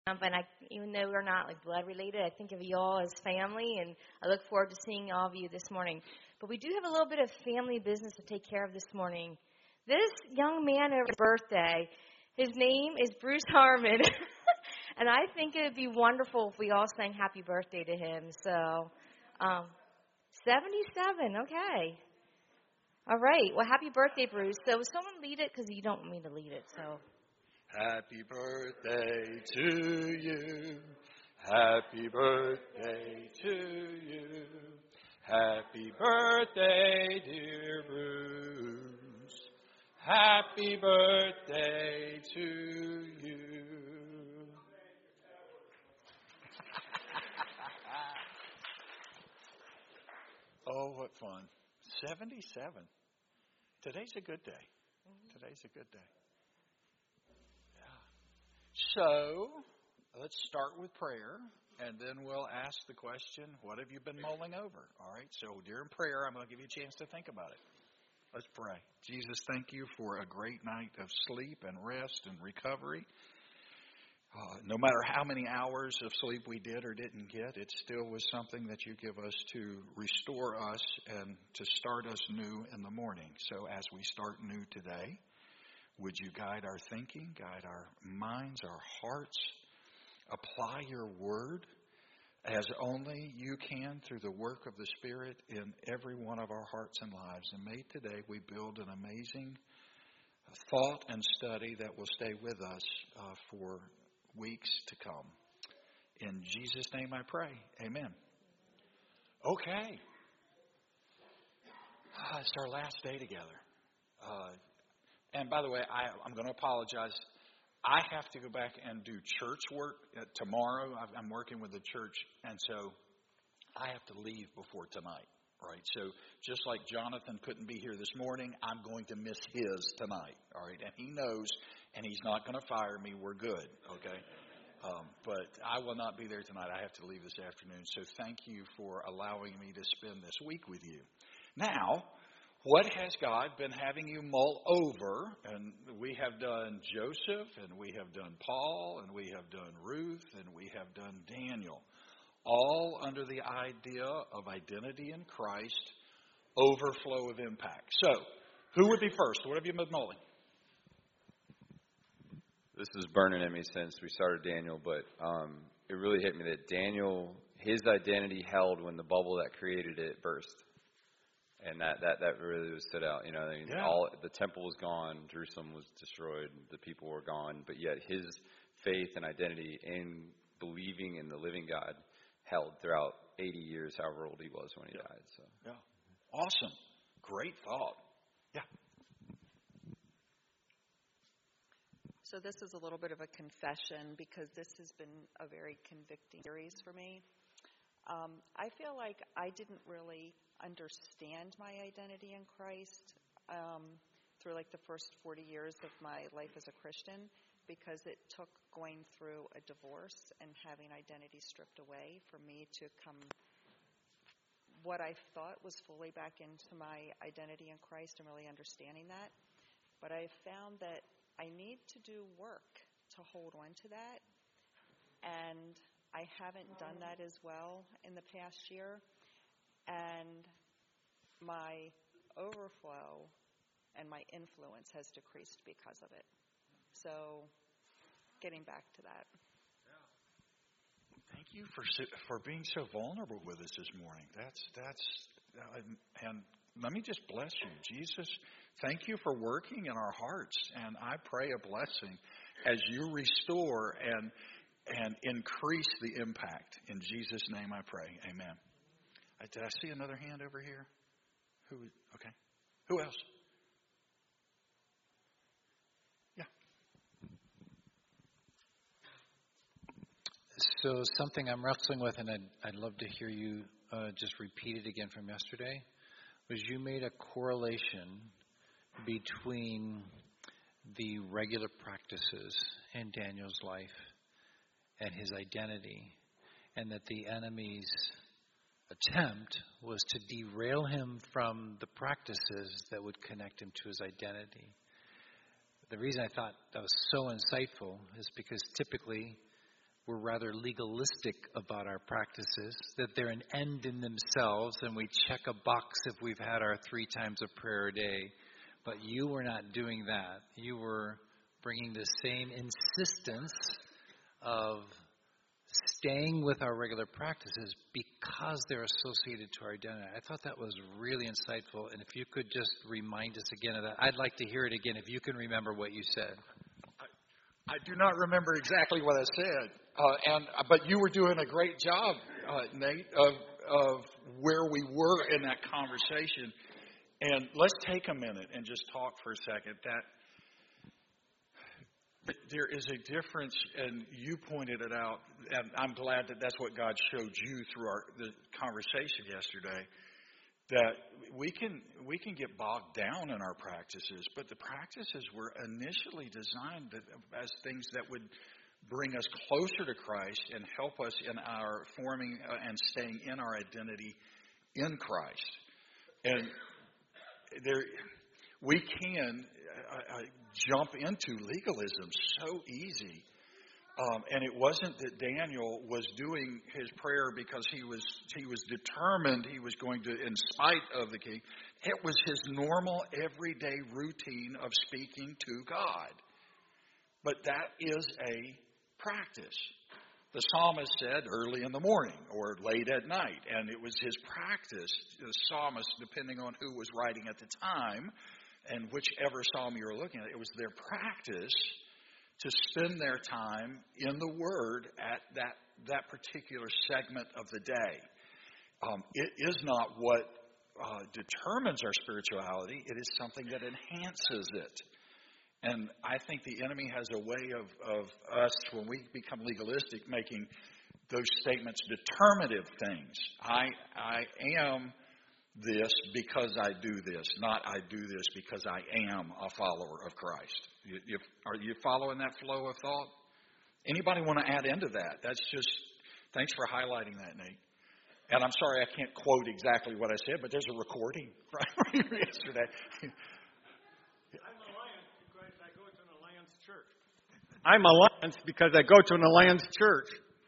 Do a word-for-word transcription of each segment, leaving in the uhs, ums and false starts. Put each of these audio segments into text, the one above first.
Um, and I, even though we're not like blood related, I think of you all as family, and I look forward to seeing all of you this morning. But we do have a little bit of family business to take care of this morning. This young man at his birthday, his name is Bruce Harmon, and I think it would be wonderful if we all sang happy birthday to him. So, um, seventy-seven, okay. All right, well, happy birthday, Bruce. So will someone lead it? Because you don't want me to lead it, so... Happy birthday to you. Happy birthday to you. Happy birthday, dear Bruce. Happy birthday to you. Oh, what fun. seventy-seven. Today's a good day. Today's a good day. So, let's start with prayer, and then we'll ask the question, what have you been mulling over? All right, so during prayer, I'm going to give you a chance to think about it. Let's pray. Jesus, thank you for a great night of sleep and rest and recovery. Uh, no matter how many hours of sleep we did or didn't get, it still was something that you give us to restore us and to start us new in the morning. So as we start new today, would you guide our thinking, guide our minds, our hearts, apply your word as only you can through the work of the Spirit in every one of our hearts and lives. And may today we build an amazing thought and study that will stay with us uh, for weeks to come. In Jesus' name I pray. Amen. Okay. Uh, it's our last day together. Uh, And by the way, I, I'm going to apologize. I have to go back and do church work tomorrow. I'm working with the church, and so I have to leave before tonight, right? So just like Jonathan couldn't be here this morning, I'm going to miss his tonight, all right? And he knows, and he's not going to fire me. We're good, okay? Um, but I will not be there tonight. I have to leave this afternoon. So thank you for allowing me to spend this week with you. Now, what has God been having you mull over? And we have done Joseph, and we have done Paul, and we have done Ruth, and we have done Daniel. All under the idea of identity in Christ, overflow of impact. So, who would be first? What have you been mulling? This is burning in me since we started Daniel, but um, it really hit me that Daniel, his identity held when the bubble that created it burst. And that, that, that really stood out. You know, I mean, yeah. all the temple was gone, Jerusalem was destroyed, the people were gone, but yet his faith and identity in believing in the living God held throughout eighty years, however old he was when he yeah. died. So, yeah, awesome, great thought. Yeah. So this is a little bit of a confession because this has been a very convicting series for me. Um, I feel like I didn't really understand my identity in Christ um, through like the first forty years of my life as a Christian, because it took going through a divorce and having identity stripped away for me to come what I thought was fully back into my identity in Christ and really understanding that. But I found that I need to do work to hold on to that, and I haven't done that as well in the past year, and my overflow and my influence has decreased because of it. So, getting back to that. Thank you for for being so vulnerable with us this morning. That's that's uh, and let me just bless you, Jesus. Thank you for working in our hearts, and I pray a blessing as you restore and. and increase the impact. In Jesus' name I pray. Amen. I, did I see another hand over here? Who? Okay. Who else? Yeah. So something I'm wrestling with, and I'd, I'd love to hear you uh, just repeat it again from yesterday, was you made a correlation between the regular practices in Daniel's life and his identity, and that the enemy's attempt was to derail him from the practices that would connect him to his identity. The reason I thought that was so insightful is because typically rather legalistic about our practices, that they're an end in themselves and we check a box if we've had our three times of prayer a day. But you were not doing that. You were bringing the same insistence of staying with our regular practices because they're associated to our identity. I thought that was really insightful, and if you could just remind us again of that. I'd like to hear it again if you can remember what you said. I, I do not remember exactly what I said, uh, and but you were doing a great job, uh, Nate, of, of where we were in that conversation. And let's take a minute and just talk for a second. That there is a difference, and you pointed it out, and I'm glad that that's what God showed you through our the conversation yesterday, that we can we can get bogged down in our practices, but the practices were initially designed as things that would bring us closer to Christ and help us in our forming and staying in our identity in Christ. And there, we can uh, uh, jump into legalism so easy. Um, and it wasn't that Daniel was doing his prayer because he was he was determined he was going to, in spite of the king. It was his normal, everyday routine of speaking to God. But that is a practice. The psalmist said early in the morning or late at night, and it was his practice. The psalmist, depending on who was writing at the time, and whichever psalm you were looking at, it was their practice to spend their time in the Word at that that particular segment of the day. Um, it is not what uh, determines our spirituality. It is something that enhances it. And I think the enemy has a way of, of us, when we become legalistic, making those statements determinative things. I I am this because I do this, not I do this because I am a follower of Christ. You, you, are you following that flow of thought? Anybody want to add into that? That's just, thanks for highlighting that, Nate. And I'm sorry I can't quote exactly what I said, but there's a recording right yesterday. I'm Alliance because I go to an Alliance church.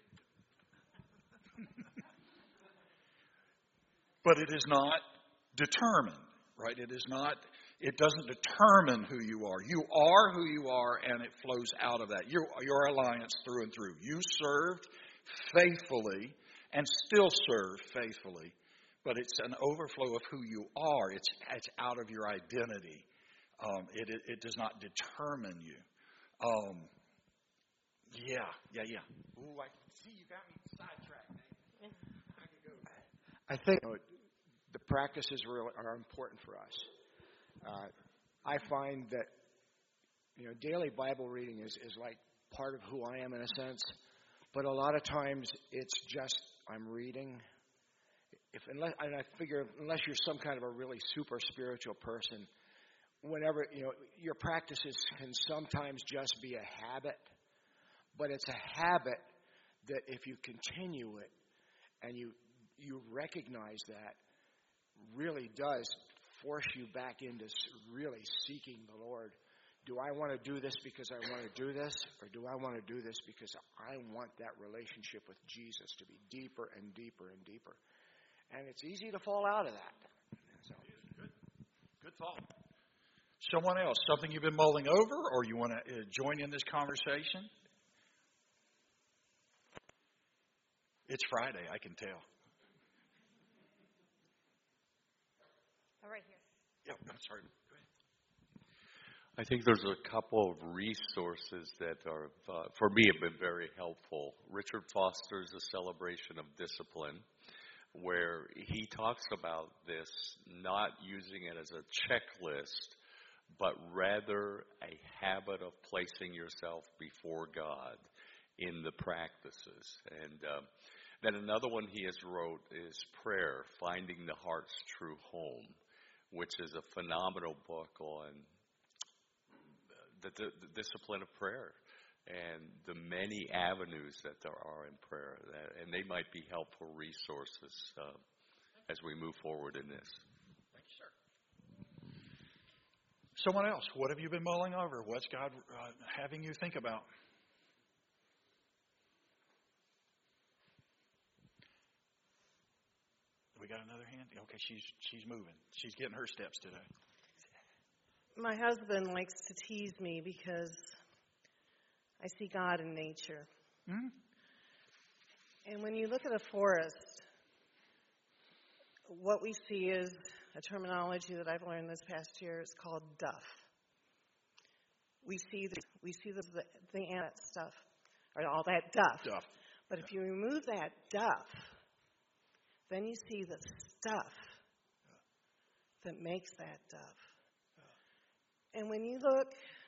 But it is not determined, right? It is not, it doesn't determine who you are. You are who you are, and it flows out of that. You're, you're Alliance through and through. You served faithfully and still serve faithfully, but it's an overflow of who you are. It's, it's out of your identity. Um, it, it, it does not determine you. Um, Yeah, yeah, yeah. Ooh, I see you got me sidetracked. I can go. I think you know, the practices really are important for us. Uh, I find that you know daily Bible reading is, is like part of who I am in a sense, but a lot of times it's just I'm reading. If unless and I figure unless you're some kind of a really super spiritual person, whenever you know your practices can sometimes just be a habit. But it's a habit that if you continue it and you you recognize that, really does force you back into really seeking the Lord. Do I want to do this because I want to do this? Or do I want to do this because I want that relationship with Jesus to be deeper and deeper and deeper? And it's easy to fall out of that. So. Good. Good thought. Someone else, something you've been mulling over or you want to uh, join in this conversation? It's Friday, I can tell. Oh, right here. Yeah, I'm sorry. Go ahead. I think there's a couple of resources that are, uh, for me, have been very helpful. Richard Foster's A Celebration of Discipline, where he talks about this, not using it as a checklist, but rather a habit of placing yourself before God in the practices. And uh, then another one he has wrote is Prayer, Finding the Heart's True Home, which is a phenomenal book on the, the, the discipline of prayer and the many avenues that there are in prayer. That, and they might be helpful resources uh, as we move forward in this. Thank you, sir. Someone else, what have you been mulling over? What's God uh, having you think about? got another hand? Okay, she's she's moving. She's getting her steps today. My husband likes to tease me because I see God in nature. Hmm? And when you look at a forest, what we see is a terminology that I've learned this past year. It's called duff. We see the we see the the, the ant stuff, or all that duff. Duff. But if you remove that duff, then you see the stuff that makes that duff. And when you look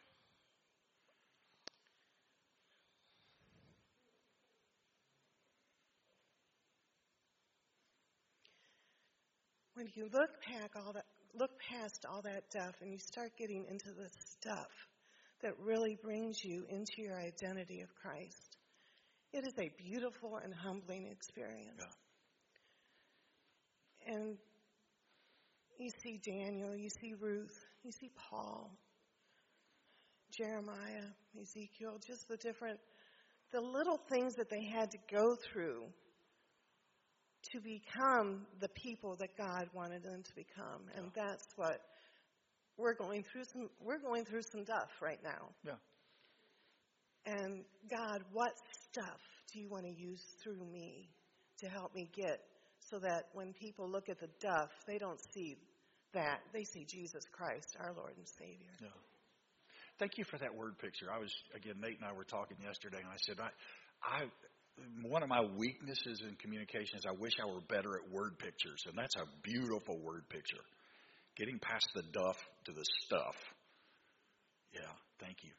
when you look past all that look past all that duff and you start getting into the stuff that really brings you into your identity of Christ, it is a beautiful and humbling experience. Yeah. And you see Daniel, you see Ruth, you see Paul, Jeremiah, Ezekiel, just the different, the little things that they had to go through to become the people that God wanted them to become. And Yeah. that's what we're going through. Some we're going through some stuff right now. Yeah. And God, what stuff do you want to use through me to help me get so that when people look at the duff, they don't see that. They see Jesus Christ, our Lord and Savior. Yeah. Thank you for that word picture. I was, again, Nate and I were talking yesterday, and I said, I, I, one of my weaknesses in communication is I wish I were better at word pictures, and that's a beautiful word picture. Getting past the duff to the stuff. Yeah, thank you.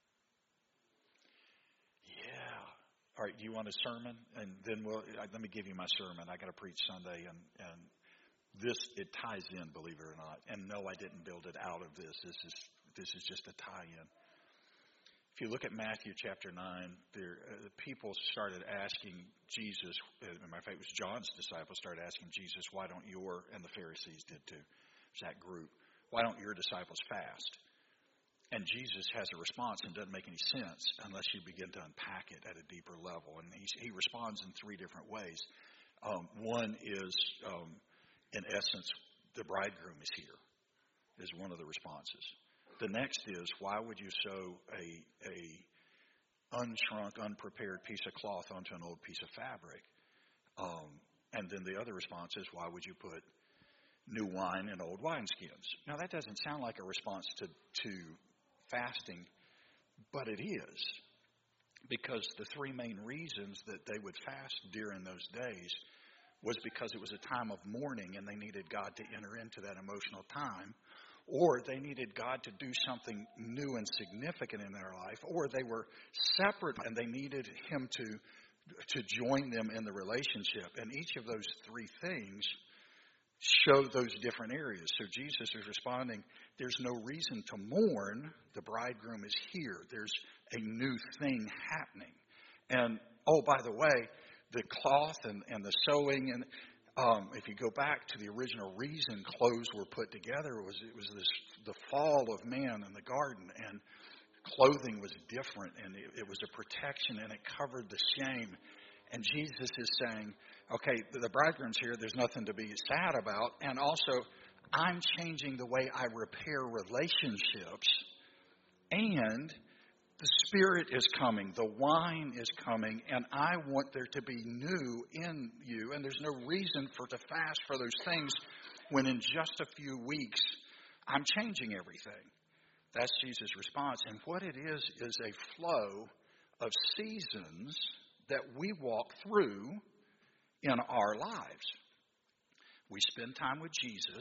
Yeah. All right, do you want a sermon? And then we'll, let me give you my sermon. I got to preach Sunday, and, and this, it ties in, believe it or not. And no, I didn't build it out of this. This is this is just a tie-in. If you look at Matthew chapter nine, there, uh, the people started asking Jesus, uh, matter of fact, it was John's disciples started asking Jesus, why don't your, and the Pharisees did too, it's that group, why don't your disciples fast? And Jesus has a response and doesn't make any sense unless you begin to unpack it at a deeper level. And he, he responds in three different ways. Um, one is, um, in essence, the bridegroom is here, is one of the responses. The next is, why would you sew a, a unshrunk, unprepared piece of cloth onto an old piece of fabric? Um, and then the other response is, why would you put new wine in old wineskins? Now, that doesn't sound like a response to, to fasting, but it is. Because the three main reasons that they would fast during those days was because it was a time of mourning and they needed God to enter into that emotional time, or they needed God to do something new and significant in their life, or they were separate and they needed Him to to join them in the relationship. And each of those three things show those different areas. So Jesus is responding, there's no reason to mourn. The bridegroom is here. There's a new thing happening. And, oh, by the way, the cloth and, and the sewing, and um, if you go back to the original reason clothes were put together, it was it was this the fall of man in the garden, and clothing was different, and it, it was a protection, and it covered the shame. And Jesus is saying, okay, the bridegroom's here, there's nothing to be sad about, and also I'm changing the way I repair relationships, and the Spirit is coming, the wine is coming, and I want there to be new in you. And there's no reason for to fast for those things when in just a few weeks I'm changing everything. That's Jesus' response. And what it is is a flow of seasons that we walk through in our lives. We spend time with Jesus,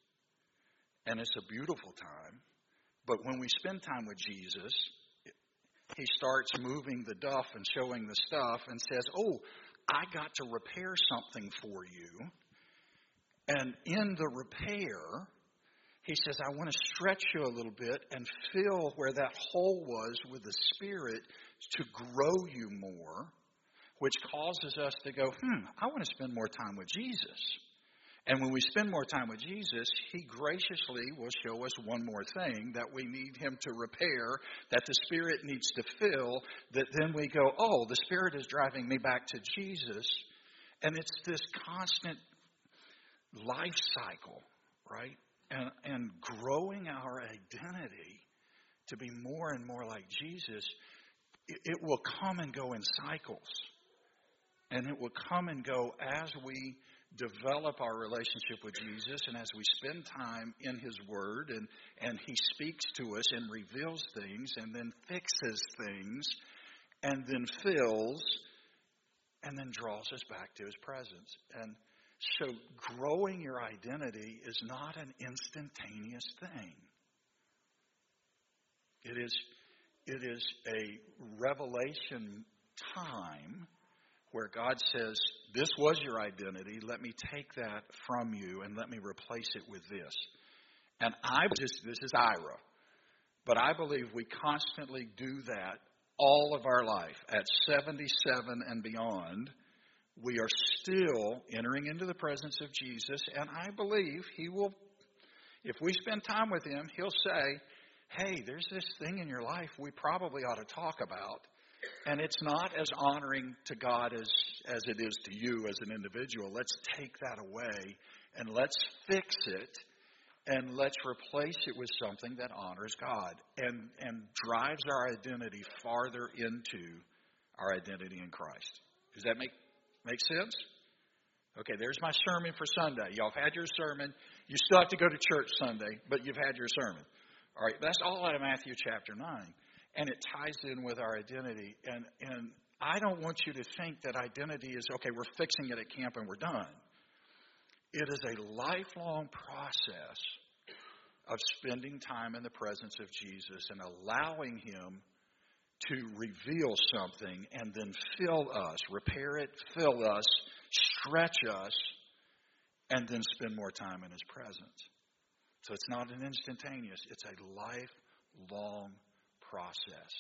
and it's a beautiful time. But when we spend time with Jesus, He starts moving the duff and showing the stuff and says, oh, I got to repair something for you. And in the repair, He says, I want to stretch you a little bit and fill where that hole was with the Spirit to grow you more, which causes us to go, hmm, I want to spend more time with Jesus. And when we spend more time with Jesus, He graciously will show us one more thing that we need Him to repair, that the Spirit needs to fill, that then we go, oh, the Spirit is driving me back to Jesus. And it's this constant life cycle, right? And, and growing our identity to be more and more like Jesus, it, it will come and go in cycles. And it will come and go as we develop our relationship with Jesus and as we spend time in His Word and, and He speaks to us and reveals things and then fixes things and then fills and then draws us back to His presence. And so growing your identity is not an instantaneous thing. It is, it is a revelation time where God says, this was your identity, let me take that from you and let me replace it with this. And I just, this is Ira, but I believe we constantly do that all of our life. At seventy-seven and beyond, we are still entering into the presence of Jesus, and I believe He will, if we spend time with Him, He'll say, hey, there's this thing in your life we probably ought to talk about. And it's not as honoring to God as, as it is to you as an individual. Let's take that away and let's fix it and let's replace it with something that honors God and, and drives our identity farther into our identity in Christ. Does that make, make sense? Okay, there's my sermon for Sunday. Y'all have had your sermon. You still have to go to church Sunday, but you've had your sermon. All right, that's all out of Matthew chapter nine. And it ties in with our identity. And, and I don't want you to think that identity is, okay, we're fixing it at camp and we're done. It is a lifelong process of spending time in the presence of Jesus and allowing Him to reveal something and then fill us, repair it, fill us, stretch us, and then spend more time in His presence. So it's not an instantaneous, it's a lifelong process.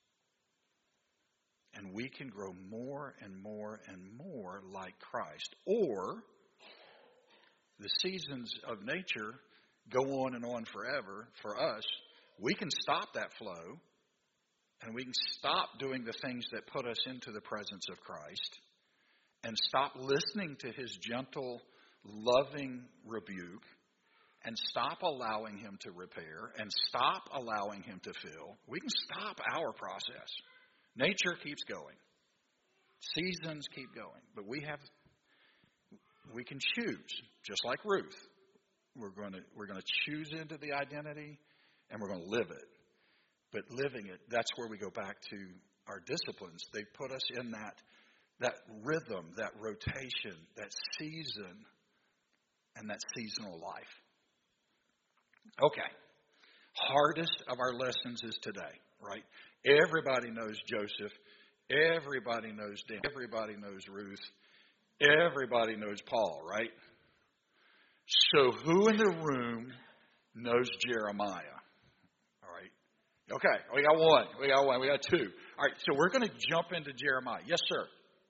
And we can grow more and more and more like Christ. Or the seasons of nature go on and on forever for us. We can stop that flow and we can stop doing the things that put us into the presence of Christ and stop listening to His gentle, loving rebuke and stop allowing Him to repair, and stop allowing Him to fill. We can stop our process. Nature keeps going. Seasons keep going. But we have, we can choose, just like Ruth. We're going to, we're going to choose into the identity, and we're going to live it. But living it, that's where we go back to our disciplines. They put us in that, that rhythm, that rotation, that season, and that seasonal life. Okay. Hardest of our lessons is today, right? Everybody knows Joseph. Everybody knows Dan. Everybody knows Ruth. Everybody knows Paul, right? So who in the room knows Jeremiah? All right. Okay. We got one. We got one. We got two. All right. So we're going to jump into Jeremiah. Yes, sir.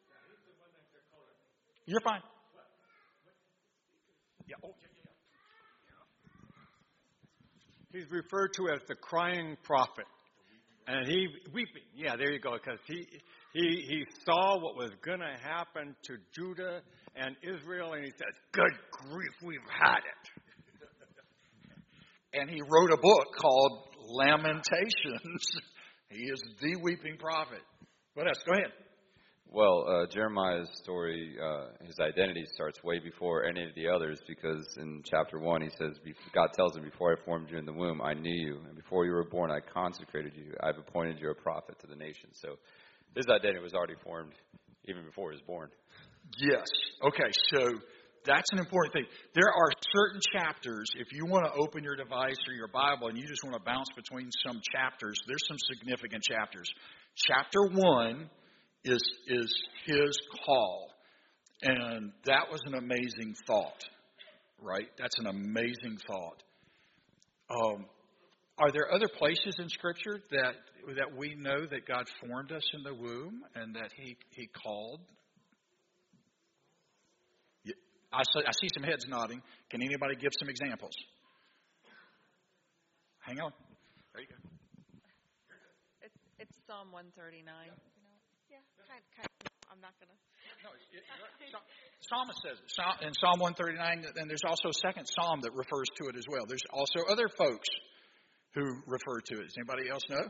You're fine. Yeah. Oh, yeah. He's referred to as the crying prophet. And he weeping. Yeah, there you go. Because he, he, he saw what was going to happen to Judah and Israel. And he says, good grief, we've had it. And he wrote a book called Lamentations. He is the weeping prophet. What else? Go ahead. Well, uh, Jeremiah's story, uh, his identity starts way before any of the others, because in chapter one he says, God tells him, before I formed you in the womb, I knew you. And before you were born, I consecrated you. I've appointed you a prophet to the nations. So his identity was already formed even before he was born. Yes. Okay, so that's an important thing. There are certain chapters, if you want to open your device or your Bible and you just want to bounce between some chapters, there's some significant chapters. Chapter one is is his call. And that was an amazing thought, right? That's an amazing thought. Um, are there other places in Scripture that that we know that God formed us in the womb and that He He called? I see, I see some heads nodding. Can anybody give some examples? Hang on. There you go. It's, it's Psalm one thirty-nine. Yeah, kind, kind of. I'm not gonna. No, it, Psalmist says it. Psalm, in Psalm one thirty-nine, and there's also a second psalm that refers to it as well. There's also other folks who refer to it. Does anybody else know?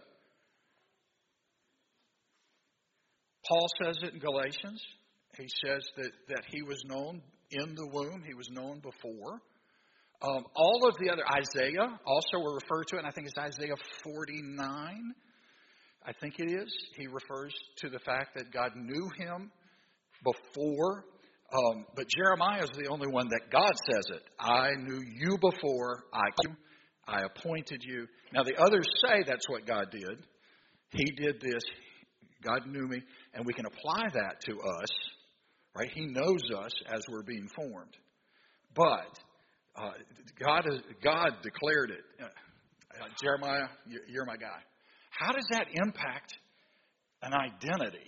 Paul says it in Galatians. He says that, that he was known in the womb. He was known before. Um, all of the other, Isaiah also will refer to it, and I think it's Isaiah forty-nine. I think it is. He refers to the fact that God knew him before. Um, but Jeremiah is the only one that God says it. I knew you before I came. I appointed you. Now the others say that's what God did. He did this. God knew me. And we can apply that to us. Right? He knows us as we're being formed. But uh, God, is, God declared it. Uh, uh, Jeremiah, you're my guy. How does that impact an identity?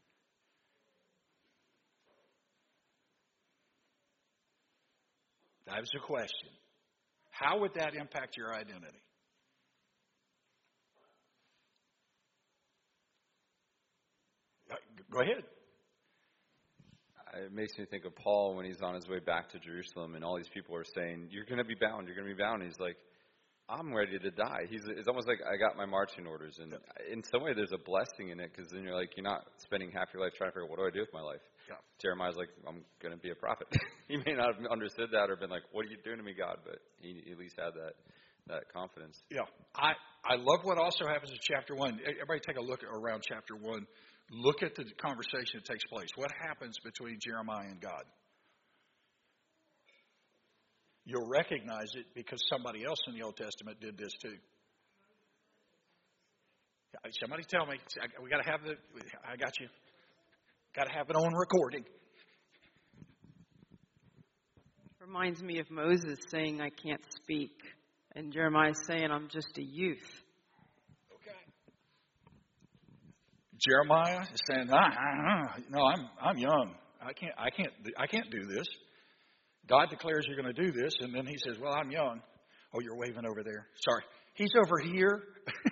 That was the question. How would that impact your identity? Go ahead. It makes me think of Paul when he's on his way back to Jerusalem, and all these people are saying, "You're going to be bound. You're going to be bound." And he's like, "I'm ready to die." He's. It's almost like I got my marching orders, and in some way, there's a blessing in it because then you're like, you're not spending half your life trying to figure out what do I do with my life. Yeah. Jeremiah's like, I'm going to be a prophet. He may not have understood that or been like, what are you doing to me, God? But he at least had that that confidence. Yeah. I, I love what also happens in chapter one. Everybody take a look around chapter one. Look at the conversation that takes place. What happens between Jeremiah and God? You'll recognize it because somebody else in the Old Testament did this too. Somebody tell me. We got to have the. I got you. Got to have it on recording. Reminds me of Moses saying, "I can't speak," and Jeremiah saying, "I'm just a youth." Okay. Jeremiah is saying, ah, ah, ah, "No, I'm I'm young. I can't I can't I can't do this." God declares you're going to do this, and then he says, "Well, I'm young." Oh, you're waving over there. Sorry, he's over here.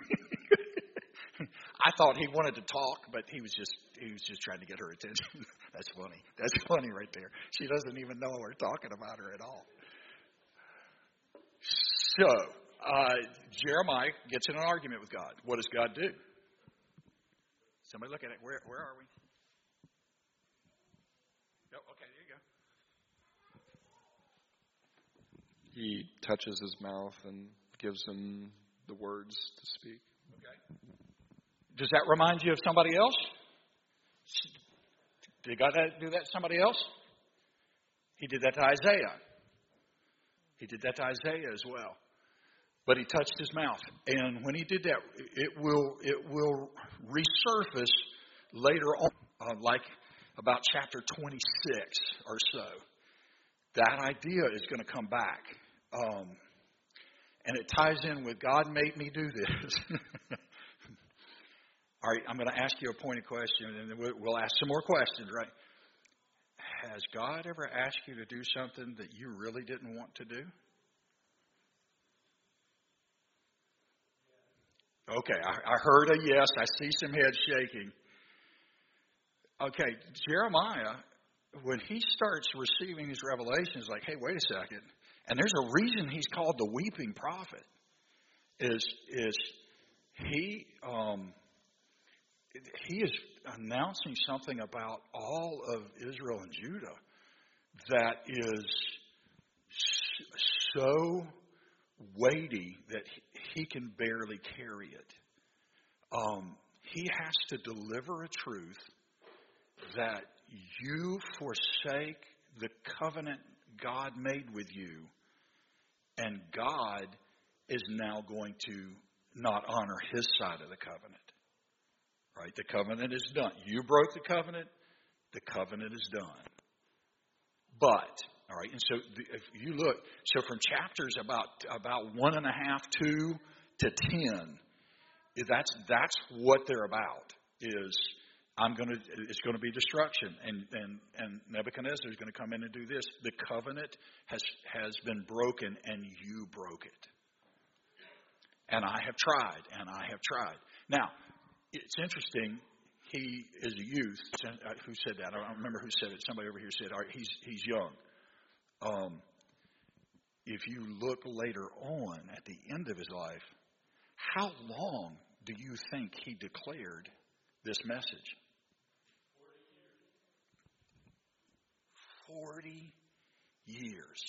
I thought he wanted to talk, but he was just he was just trying to get her attention. That's funny. That's funny right there. She doesn't even know we're talking about her at all. So, uh, Jeremiah gets in an argument with God. What does God do? Somebody look at it. Where where are we? Oh, okay, there you go. He touches his mouth and gives him the words to speak. Okay. Does that remind you of somebody else? Did God do that to somebody else? He did that to Isaiah. He did that to Isaiah as well. But he touched his mouth. And when he did that, it will it will resurface later on, uh, like about chapter twenty-six or so. That idea is going to come back. Um, and it ties in with God made me do this. All right, I'm going to ask you a pointed question, and then we'll ask some more questions, right? Has God ever asked you to do something that you really didn't want to do? Okay, I, I heard a yes. I see some heads shaking. Okay, Jeremiah, when he starts receiving these revelations, like, hey, wait a second. And there's a reason he's called the weeping prophet, is, is he... Um, He is announcing something about all of Israel and Judah that is so weighty that he can barely carry it. Um, he has to deliver a truth that you forsake the covenant God made with you, and God is now going to not honor his side of the covenant. Right? The covenant is done. You broke the covenant. The covenant is done. But, all right, and so the, if you look, so from chapters about about one and a half, two to ten, that's that's what they're about. Is I'm going to it's going to be destruction, and and and Nebuchadnezzar is going to come in and do this. The covenant has has been broken, and you broke it. And I have tried, and I have tried. Now, it's interesting. he is a youth. Who said that? I don't remember who said it. Somebody over here said, all right, he's, he's young. Um, if you look later on at the end of his life, how long do you think he declared this message? Forty years.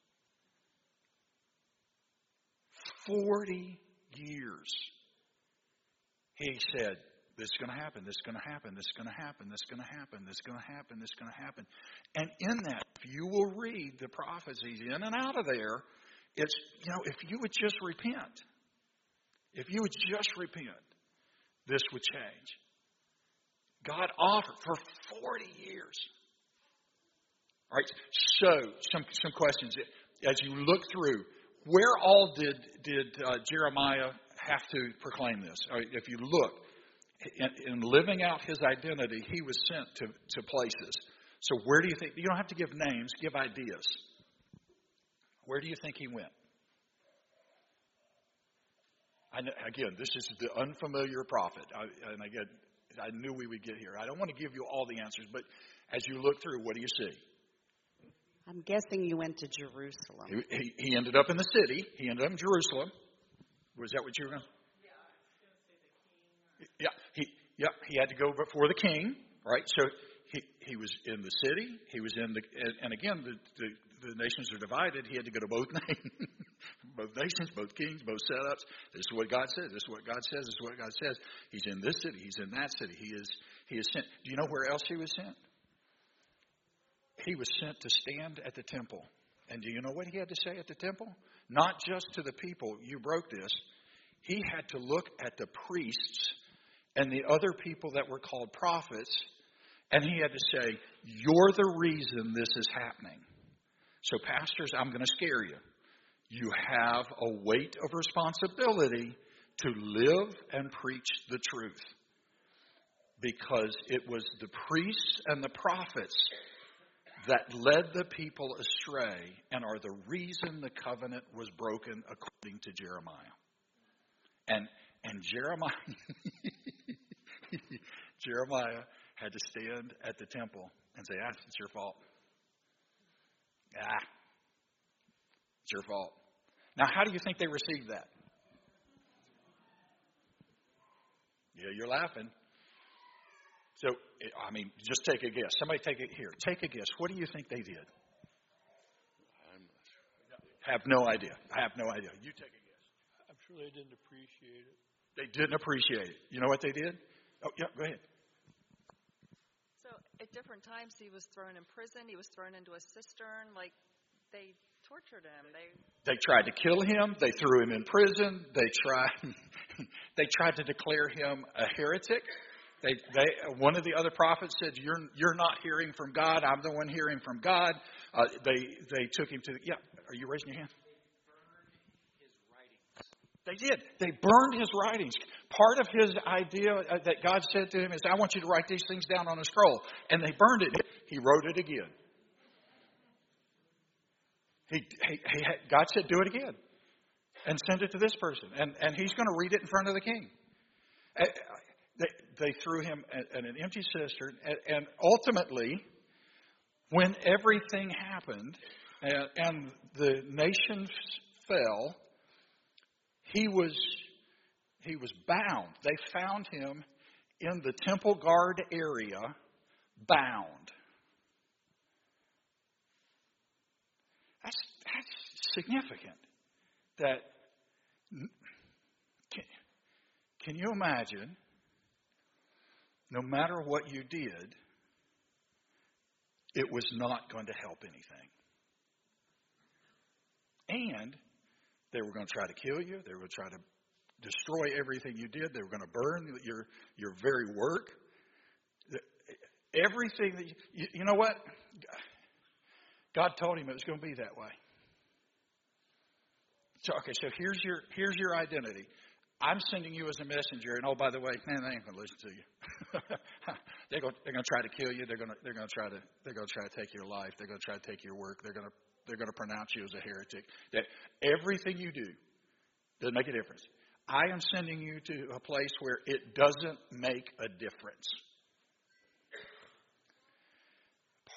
Forty years. He said, this is going to happen, this is going to happen, this is going to happen, this is going to happen, this is going to happen, this is going to happen. And in that, if you will read the prophecies in and out of there, it's, you know, if you would just repent, if you would just repent, this would change. God offered for forty years. All right, so some some questions. As you look through, where all did, did uh, Jeremiah have to proclaim this? All right, if you look, in, in living out his identity, he was sent to, to places. So where do you think, you don't have to give names, give ideas. Where do you think he went? I know, again, this is the unfamiliar prophet. I, and again, I knew we would get here. I don't want to give you all the answers, but as you look through, what do you see? I'm guessing you went to Jerusalem. He, he, he ended up in the city. He ended up in Jerusalem. Was that what you were going to? Yeah, I was going to say the king. Or... Yeah, he yeah he had to go before the king, right? So he he was in the city. He was in the and, and again the, the the nations are divided. He had to go to both nations, both nations, both kings, both setups. This is what God says. This is what God says. This is what God says. He's in this city. He's in that city. He is he is sent. Do you know where else he was sent? He was sent to stand at the temple. And do you know what he had to say at the temple? Not just to the people, you broke this. He had to look at the priests and the other people that were called prophets, and he had to say, you're the reason this is happening. So pastors, I'm going to scare you. You have a weight of responsibility to live and preach the truth. Because it was the priests and the prophets that led the people astray and are the reason the covenant was broken according to Jeremiah. And and Jeremiah Jeremiah had to stand at the temple and say, ah, it's your fault. Ah, it's your fault. Now, how do you think they received that? Yeah, you're laughing. So, I mean, just take a guess. Somebody take it here. Take a guess. What do you think they did? I'm not sure. Have no idea. I have no idea. You take a guess. I'm sure they didn't appreciate it. They didn't appreciate it. You know what they did? Oh, yeah, go ahead. So, at different times, he was thrown in prison. He was thrown into a cistern. Like, they tortured him. They They tried to kill him. They threw him in prison. They tried. They tried to declare him a heretic. They, they, one of the other prophets said, "You're you're not hearing from God. I'm the one hearing from God." Uh, they they took him to. The, yeah, are you raising your hand? They did. They burned his writings. Part of his idea that God said to him is, "I want you to write these things down on a scroll," and they burned it. He wrote it again. He, he, he had, God said, "Do it again," and send it to this person, and and he's going to read it in front of the king. They, they threw him in an empty cistern, and ultimately, when everything happened and, and the nation fell, he was he was bound. They found him in the temple guard area, bound. That's that's significant. That can, can you imagine? No matter what you did, it was not going to help anything. And they were going to try to kill you. They were going to try to destroy everything you did. They were going to burn your, your very work. Everything that you, you, you know what? God told him it was going to be that way. So, okay, so here's your here's your identity. I'm sending you as a messenger, and oh, by the way, man, they ain't gonna listen to you. they're gonna they're gonna try to kill you. They're gonna they're gonna try to they're gonna try to take your life. They're gonna try to take your work. They're gonna they're gonna pronounce you as a heretic. That everything you do doesn't make a difference. I am sending you to a place where it doesn't make a difference.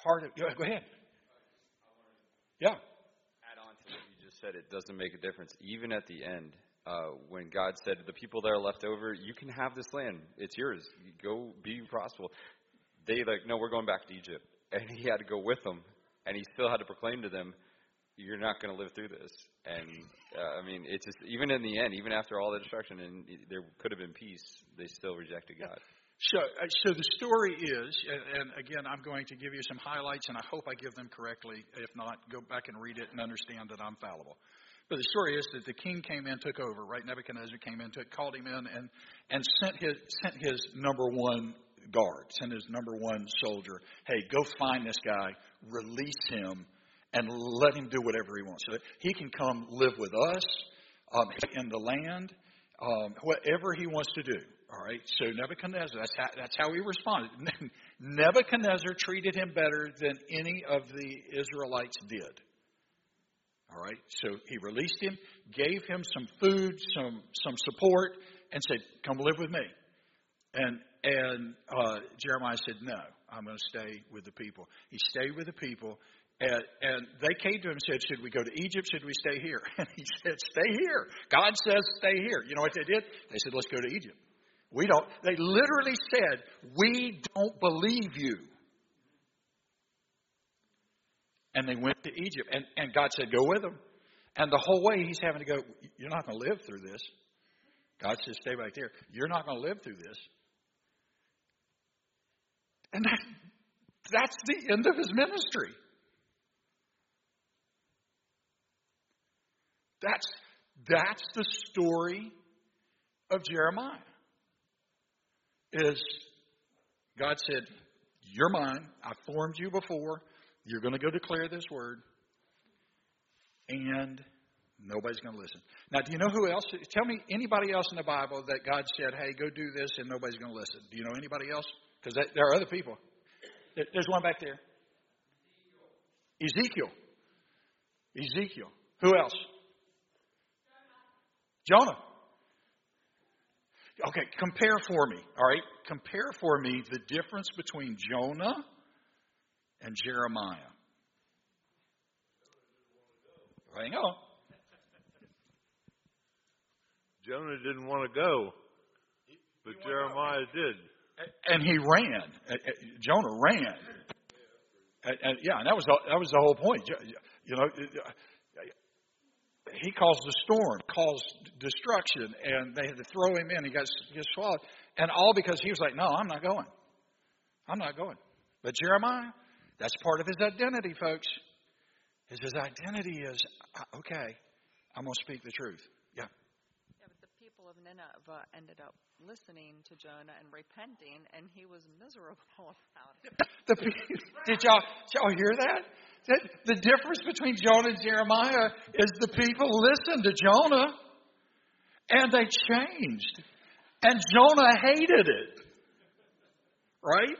part of. Go ahead. Yeah. Add on to what you just said. It doesn't make a difference. Even at the end, uh, when God said to the people that are left over, you can have this land. It's yours. You go be prosperous. They like, no, we're going back to Egypt. And he had to go with them. And he still had to proclaim to them, you're not going to live through this. And, uh, I mean, it's just, even in the end, even after all the destruction, and there could have been peace, they still rejected God. So, uh, so the story is, and, and again, I'm going to give you some highlights, and I hope I give them correctly. If not, go back and read it and understand that I'm fallible. But the story is that the king came in, took over, right? Nebuchadnezzar came in, took, called him in, and, and sent his sent his number one guard, sent his number one soldier. Hey, go find this guy, release him, and let him do whatever he wants. So he can come live with us um, in the land, um, whatever he wants to do. All right. So Nebuchadnezzar, that's how, that's how he responded. Nebuchadnezzar treated him better than any of the Israelites did. All right. So he released him, gave him some food, some some support, and said, "Come live with me." And and uh, Jeremiah said, "No, I'm going to stay with the people." He stayed with the people, and, and they came to him and said, "Should we go to Egypt? Should we stay here?" And he said, "Stay here. God says stay here." You know what they did? They said, "Let's go to Egypt." We don't. They literally said, "We don't believe you." And they went to Egypt, and, and God said, "Go with them." And the whole way he's having to go, "You're not going to live through this." God says, "Stay right there. You're not going to live through this." And that, that's the end of his ministry. That's, that's the story of Jeremiah. Is God said, "You're mine. I formed you before. You're going to go declare this word." And nobody's going to listen. Now, do you know who else? Tell me anybody else in the Bible that God said, "Hey, go do this," and nobody's going to listen. Do you know anybody else? Because there are other people. There's one back there. Ezekiel. Ezekiel. Who else? Jonah. Okay, compare for me. All right, compare for me the difference between Jonah and Jeremiah. Hang on. Jonah didn't want to go, but Jeremiah did. And he ran. Jonah ran. And, and yeah, and that was the, that was the whole point. You know, he caused the storm, caused destruction, and they had to throw him in. He got just swallowed, and all because he was like, "No, I'm not going. I'm not going." But Jeremiah, that's part of his identity, folks. His, his identity is, okay, I'm going to speak the truth. Yeah. Yeah, but the people of Nineveh ended up listening to Jonah and repenting, and he was miserable about it. The, did y'all, did y'all hear that? that? The difference between Jonah and Jeremiah is the people listened to Jonah, and they changed. And Jonah hated it. Right?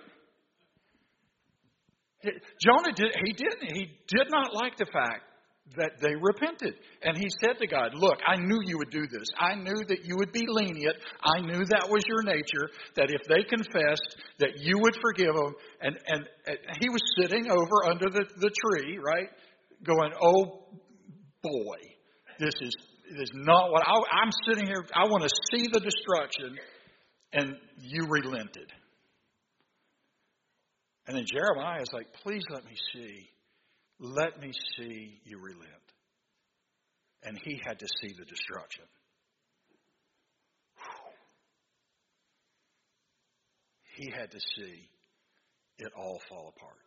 Jonah did, he didn't, he did not like the fact that they repented. And he said to God, "Look, I knew you would do this. I knew that you would be lenient. I knew that was your nature, that if they confessed, that you would forgive them." And, and, and he was sitting over under the, the tree, right, going, "Oh, boy, this is, this is not what, I, I'm sitting here, I want to see the destruction, and you relented." And then Jeremiah is like, "Please let me see. Let me see you relent." And he had to see the destruction. He had to see it all fall apart.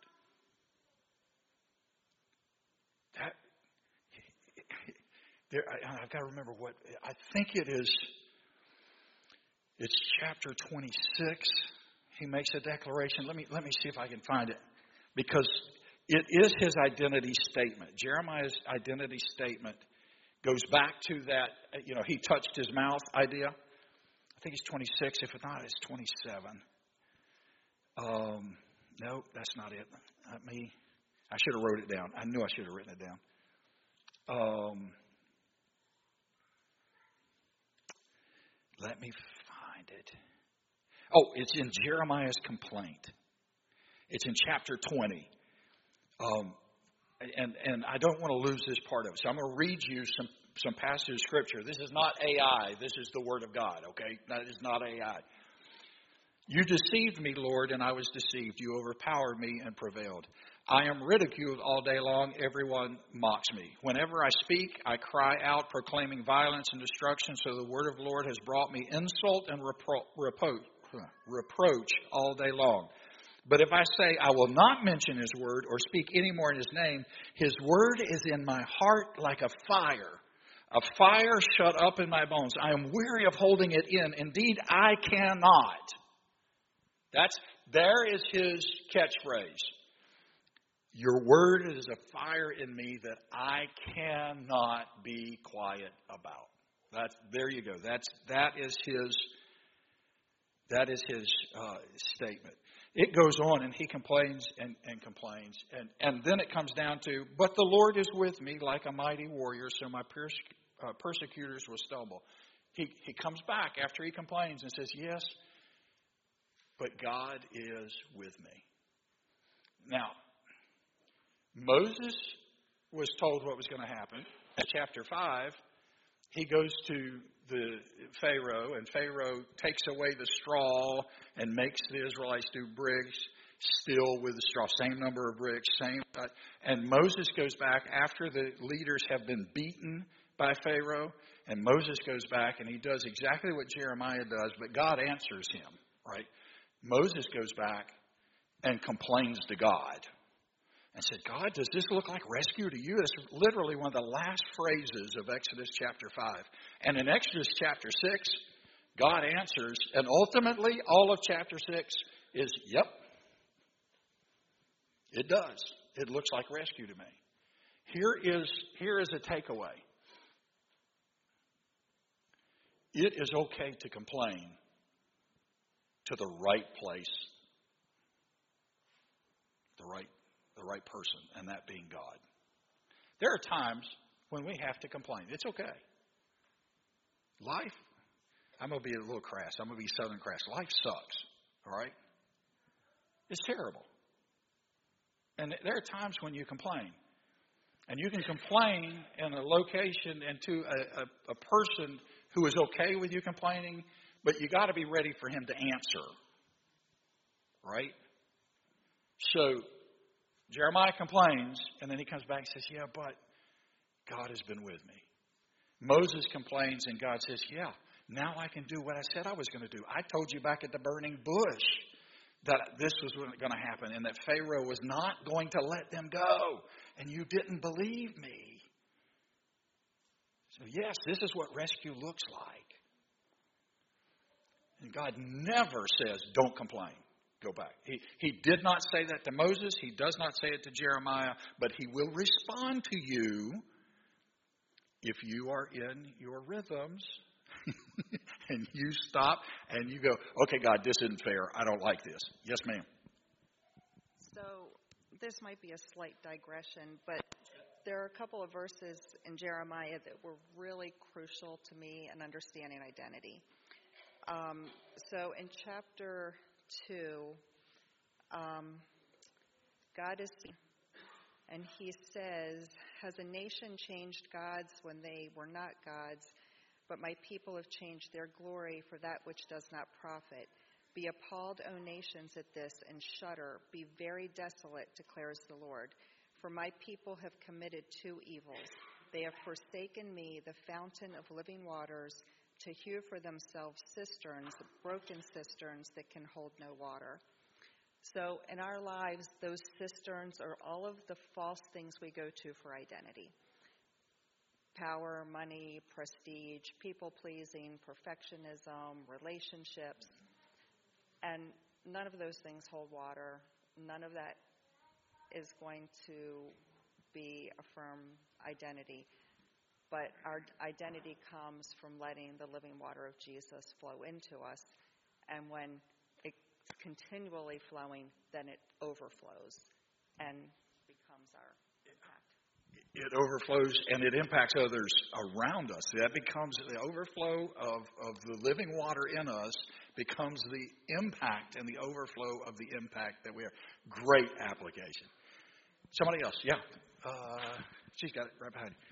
That, there, I, I've got to remember what, I think it is, it's chapter twenty-six. He makes a declaration. Let me let me see if I can find it. Because it is his identity statement. Jeremiah's identity statement goes back to that, you know, he touched his mouth idea. I think it's twenty-six. If not, it's twenty-seven. Um, no, that's not it. Not me. I should have wrote it down. I knew I should have written it down. Um, let me find it. Oh, it's in Jeremiah's complaint. It's in chapter twenty. Um, and and I don't want to lose this part of it. So I'm going to read you some, some passage of Scripture. This is not A I. This is the Word of God, okay? That is not A I. You deceived me, Lord, and I was deceived. You overpowered me and prevailed. I am ridiculed all day long. Everyone mocks me. Whenever I speak, I cry out, proclaiming violence and destruction. So the word of the Lord has brought me insult and repro- repro- reproach all day long. But if I say I will not mention his word or speak any more in his name, his word is in my heart like a fire, a fire shut up in my bones. I am weary of holding it in. Indeed, I cannot. That's there is his catchphrase. Your word is a fire in me that I cannot be quiet about. That's there you go. That's that is his that is his uh, statement. It goes on, and he complains and, and complains, and and then it comes down to, but the Lord is with me like a mighty warrior, so my perse- uh, persecutors will stumble. He he comes back after he complains and says, yes, but God is with me. Now, Moses was told what was going to happen. In chapter five, he goes to the Pharaoh, and Pharaoh takes away the straw and makes the Israelites do bricks still with the straw. Same number of bricks, same. Uh, and Moses goes back after the leaders have been beaten by Pharaoh, and Moses goes back and he does exactly what Jeremiah does, but God answers him, right? Moses goes back and complains to God and said, God, does this look like rescue to you? That's literally one of the last phrases of Exodus chapter five. And in Exodus chapter six, God answers, and ultimately all of chapter six is, yep, it does. It looks like rescue to me. Here is, here is a takeaway. It is okay to complain to the right place, the right the right person, and that being God. There are times when we have to complain. It's okay. Life, I'm going to be a little crass. I'm going to be southern crass. Life sucks, all right? It's terrible. And there are times when you complain. And you can complain in a location and to a, a, a person who is okay with you complaining, but you got to be ready for him to answer, right? So Jeremiah complains, and then he comes back and says, yeah, but God has been with me. Moses complains, and God says, yeah, now I can do what I said I was going to do. I told you back at the burning bush that this was going to happen and that Pharaoh was not going to let them go, and you didn't believe me. So yes, this is what rescue looks like. And God never says, don't complain. Go back. He, he did not say that to Moses. He does not say it to Jeremiah. But he will respond to you if you are in your rhythms and you stop and you go, okay, God, this isn't fair. I don't like this. Yes, ma'am. So this might be a slight digression, but there are a couple of verses in Jeremiah that were really crucial to me in understanding identity. Um, so in chapter two, um, God is, and he says, has a nation changed gods when they were not gods? But my people have changed their glory for that which does not profit. Be appalled, O nations, at this, and shudder. Be very desolate, declares the Lord. For my people have committed two evils. They have forsaken me, the fountain of living waters, to hew for themselves cisterns, broken cisterns that can hold no water. So in our lives, those cisterns are all of the false things we go to for identity. Power, money, prestige, people-pleasing, perfectionism, relationships. And none of those things hold water. None of that is going to be a firm identity. But our identity comes from letting the living water of Jesus flow into us. And when it's continually flowing, then it overflows and becomes our impact. It overflows and it impacts others around us. That becomes the overflow of, of the living water in us becomes the impact and the overflow of the impact that we are. Great application. Somebody else, yeah. Uh, she's got it right behind you.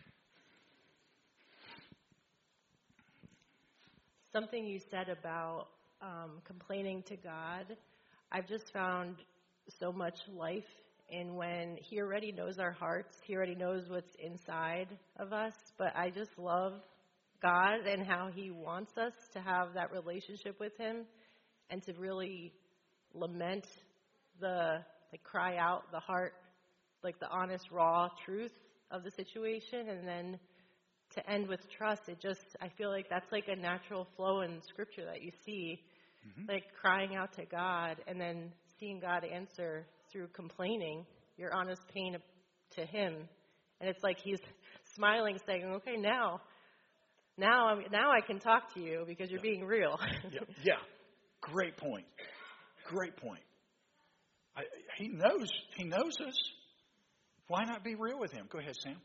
Something you said about um, complaining to God, I've just found so much life in when He already knows our hearts. He already knows what's inside of us. But I just love God and how He wants us to have that relationship with Him and to really lament the, like, cry out the heart, like the honest, raw truth of the situation, and then to end with trust. It just, I feel like that's like a natural flow in Scripture that you see, mm-hmm. like crying out to God and then seeing God answer through complaining your honest pain to Him. And it's like He's smiling, saying, okay, now, now, I'm, now I can talk to you because you're yeah. being real. yeah. yeah, great point. Great point. I, he knows, he knows us. Why not be real with Him? Go ahead, Sam.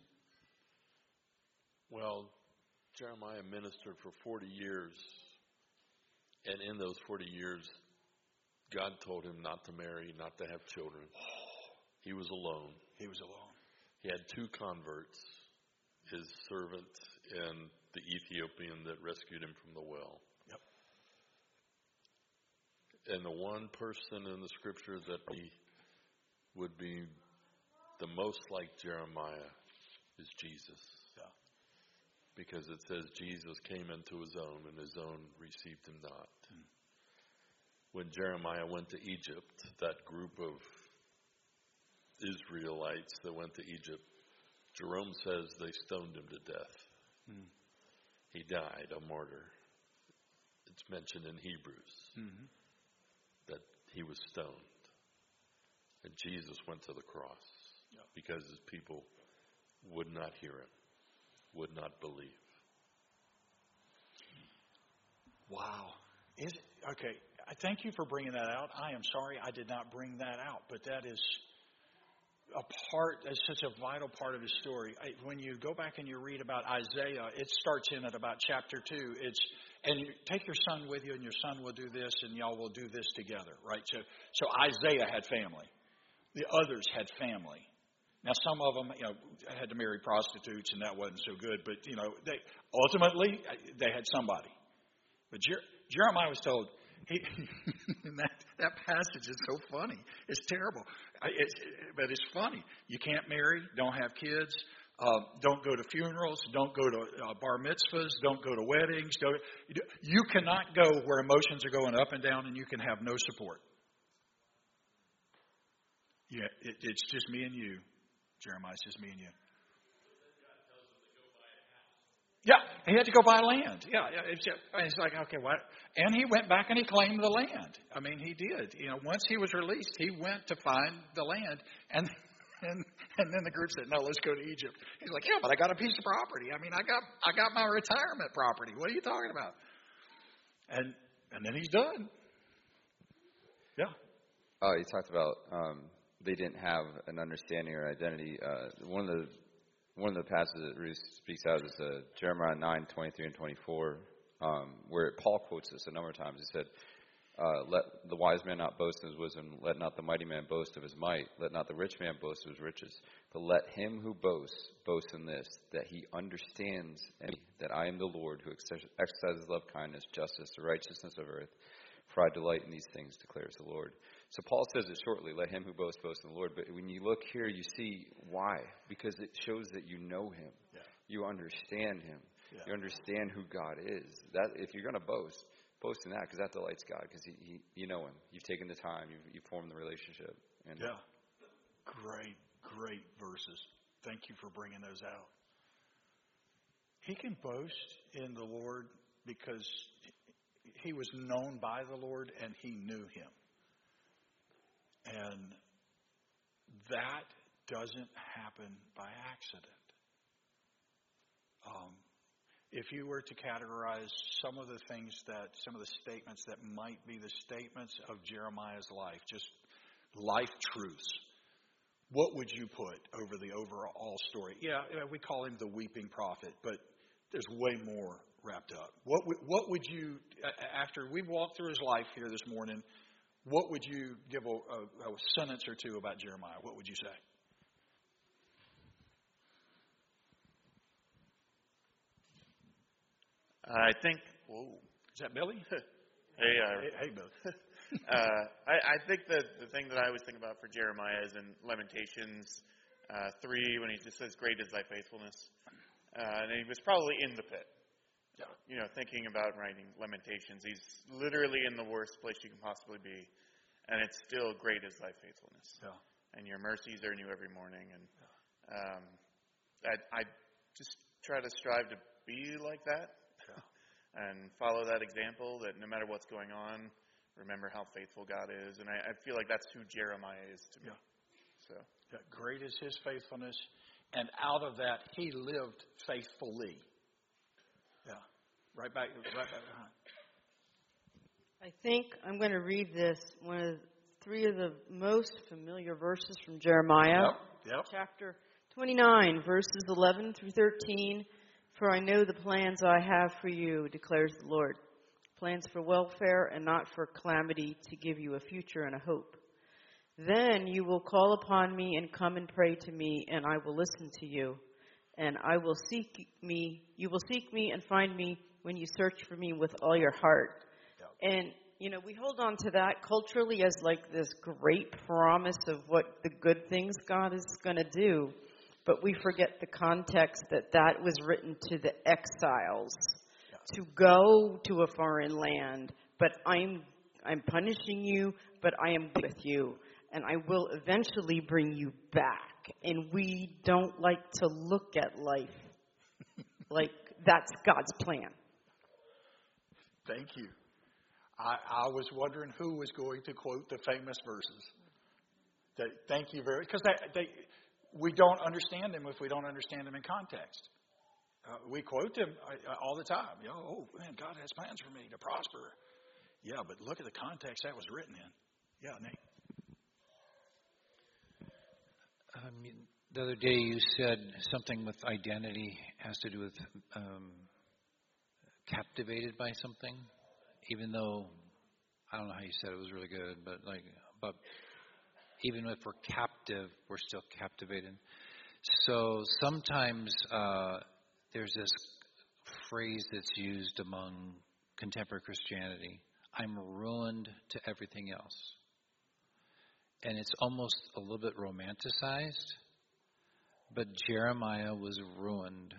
Well, Jeremiah ministered for forty years, and in those forty years, God told him not to marry, not to have children. He was alone. He was alone. He had two converts, his servant and the Ethiopian that rescued him from the well. Yep. And the one person in the Scripture that he would be the most like Jeremiah is Jesus. Yeah. Because it says Jesus came into His own, and His own received Him not. Hmm. When Jeremiah went to Egypt, that group of Israelites that went to Egypt, Jerome says they stoned him to death. Hmm. He died a martyr. It's mentioned in Hebrews mm-hmm. that he was stoned. And Jesus went to the cross yep. because His people would not hear Him, would not believe. Wow. Is it, okay, I thank you for bringing that out. I am sorry I did not bring that out, but that is a part, it's such a vital part of his story. I, when you go back and you read about Isaiah, it starts in at about chapter two. It's, and you take your son with you, and your son will do this, and y'all will do this together, right? So, so Isaiah had family. The others had family. Now, some of them, you know, had to marry prostitutes, and that wasn't so good. But, you know, they ultimately, they had somebody. But Jer- Jeremiah was told, he, that, that passage is so funny. It's terrible. It's, but it's funny. You can't marry, don't have kids, uh, don't go to funerals, don't go to uh, bar mitzvahs, don't go to weddings. Don't, you cannot go where emotions are going up and down, and you can have no support. Yeah, it, it's just me and you. Jeremiah, it's just me and you. Yeah, he had to go buy land. Yeah, it's, it's like, okay, what? And he went back and he claimed the land. I mean, he did. You know, once he was released, he went to find the land, and and and then the group said, no, let's go to Egypt. He's like, yeah, but I got a piece of property. I mean, I got I got my retirement property. What are you talking about? And and then he's done. Yeah. Oh, he talked about um, they didn't have an understanding or identity. Uh, one of the One of the passages that really speaks out is uh, Jeremiah nine, twenty-three and twenty-four, um, where Paul quotes this a number of times. He said, uh, let the wise man not boast in his wisdom, let not the mighty man boast of his might, let not the rich man boast of his riches, but let him who boasts boast in this, that he understands and that I am the Lord who exercises love, kindness, justice, the righteousness of earth. For I delight in these things, declares the Lord. So Paul says it shortly, let him who boasts boast in the Lord. But when you look here, you see why. Because it shows that you know Him. Yeah. You understand Him. Yeah. You understand who God is. That if you're going to boast, boast in that, because that delights God. Because he, he, you know Him. You've taken the time. You've, you've formed the relationship. And yeah. Great, great verses. Thank you for bringing those out. He can boast in the Lord because he was known by the Lord and he knew Him. And that doesn't happen by accident. Um, if you were to categorize some of the things that, some of the statements that might be the statements of Jeremiah's life, just life truths, what would you put over the overall story? Yeah, we call him the weeping prophet, but there's way more wrapped up. What would, what would you, after we walked through his life here this morning, what would you give a, a, a sentence or two about Jeremiah? What would you say? I think. Whoa. Is that Billy? hey, uh, hey, hey, Billy. uh, I, I think that the thing that I always think about for Jeremiah is in Lamentations uh, three, when he just says, "Great is thy faithfulness," uh, and he was probably in the pit. Yeah. You know, thinking about writing Lamentations. He's literally in the worst place you can possibly be, and it's still great is thy faithfulness. Yeah. And your mercies are new every morning. And um, I, I just try to strive to be like that. Yeah. And follow that example, that no matter what's going on, remember how faithful God is. And I, I feel like that's who Jeremiah is to me. Yeah. So yeah, great is his faithfulness, and out of that he lived faithfully. Yeah, right back, right back behind. I think I'm going to read this, one of the, three of the most familiar verses from Jeremiah. Yep, yep. Chapter twenty-nine, verses eleven through thirteen. For I know the plans I have for you, declares the Lord. Plans for welfare and not for calamity, to give you a future and a hope. Then you will call upon me and come and pray to me, and I will listen to you. And I will seek me, you will seek me and find me when you search for me with all your heart. Yep. And, you know, we hold on to that culturally as like this great promise of what the good things God is going to do. But we forget the context that that was written to the exiles, yep. to go to a foreign land. But I'm, I'm punishing you, but I am with you. And I will eventually bring you back. And we don't like to look at life like that's God's plan. Thank you. I, I was wondering who was going to quote the famous verses. That, thank you very much. Because they, they, we don't understand them if we don't understand them in context. Uh, we quote them uh, all the time. You know, oh, man, God has plans for me to prosper. Yeah, but look at the context that was written in. Yeah, Nate. Um, the other day you said something with identity has to do with um, captivated by something, even though, I don't know how you said it, it was really good, but like, but even if we're captive, we're still captivated. So sometimes uh, there's this phrase that's used among contemporary Christianity, I'm ruined to everything else. And it's almost a little bit romanticized, but Jeremiah was ruined.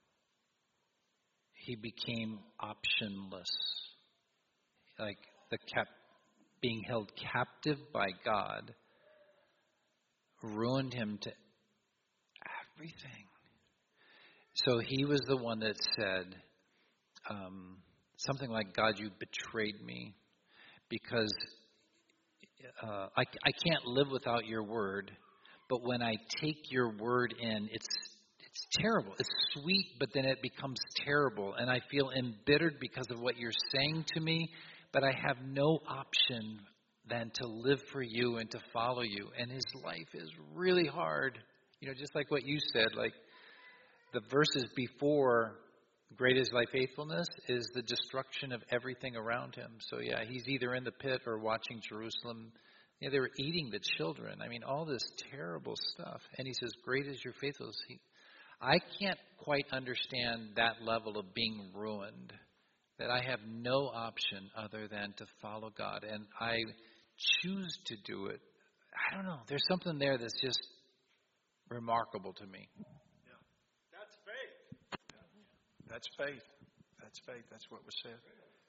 He became optionless. Like the cap, being held captive by God ruined him to everything. So he was the one that said um, something like, God, you betrayed me because Uh, I, I can't live without your word, but when I take your word in, it's it's terrible. It's sweet, but then it becomes terrible, and I feel embittered because of what you're saying to me, but I have no option than to live for you and to follow you. And his life is really hard, you know, just like what you said, like the verses before, great is thy faithfulness, is the destruction of everything around him. So, yeah, he's either in the pit or watching Jerusalem. Yeah, they were eating the children. I mean, all this terrible stuff. And he says, great is your faithfulness. He, I can't quite understand that level of being ruined, that I have no option other than to follow God. And I choose to do it. I don't know. There's something there that's just remarkable to me. That's faith. That's faith. That's what was said.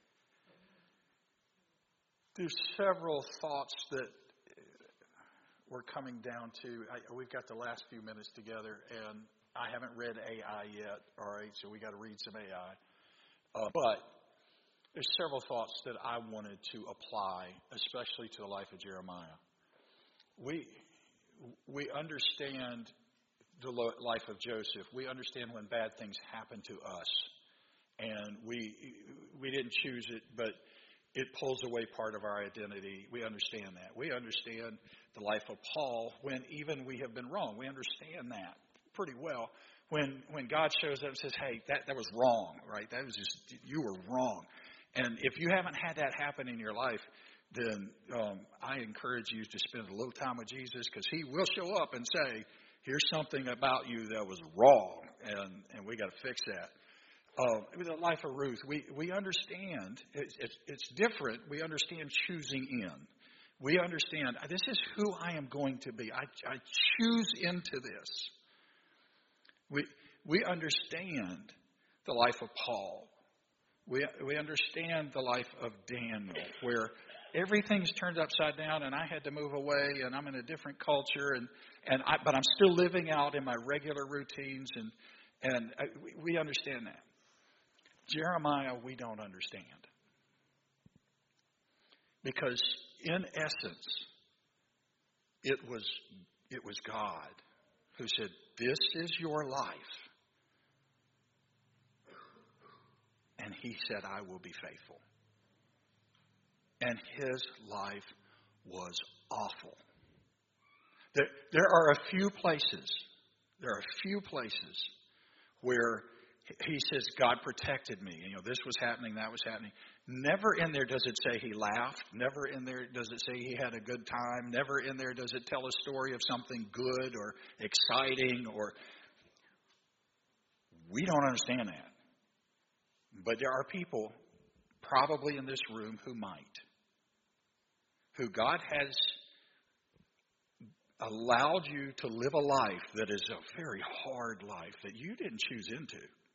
There's several thoughts that we're coming down to. I, we've got the last few minutes together, and I haven't read A I yet. All right, so we got to read some A I. Uh, but there's several thoughts that I wanted to apply, especially to the life of Jeremiah. We we understand the life of Joseph. We understand when bad things happen to us, and we we didn't choose it, but it pulls away part of our identity. We understand that. We understand the life of Paul when even we have been wrong. We understand that pretty well. When when God shows up and says, hey, that, that was wrong, right? That was just, you were wrong. And if you haven't had that happen in your life, then um, I encourage you to spend a little time with Jesus, because he will show up and say, here's something about you that was wrong, and, and we got to fix that. Uh, with the life of Ruth, we, we understand, it's, it's, it's different. We understand choosing in. We understand, this is who I am going to be. I, I choose into this. We, we understand the life of Paul. We, we understand the life of Daniel, where everything's turned upside down and I had to move away and I'm in a different culture, and, and I, but I'm still living out in my regular routines, and, and I, we understand that. Jeremiah, we don't understand. Because in essence, it was, it was God who said, this is your life. And he said, I will be faithful. And his life was awful. There, there are a few places, there are a few places where he says, God protected me. You know, this was happening, that was happening. Never in there does it say he laughed. Never in there does it say he had a good time. Never in there does it tell a story of something good or exciting. Or we don't understand that. But there are people probably in this room who might. Who God has allowed you to live a life that is a very hard life that you didn't choose into.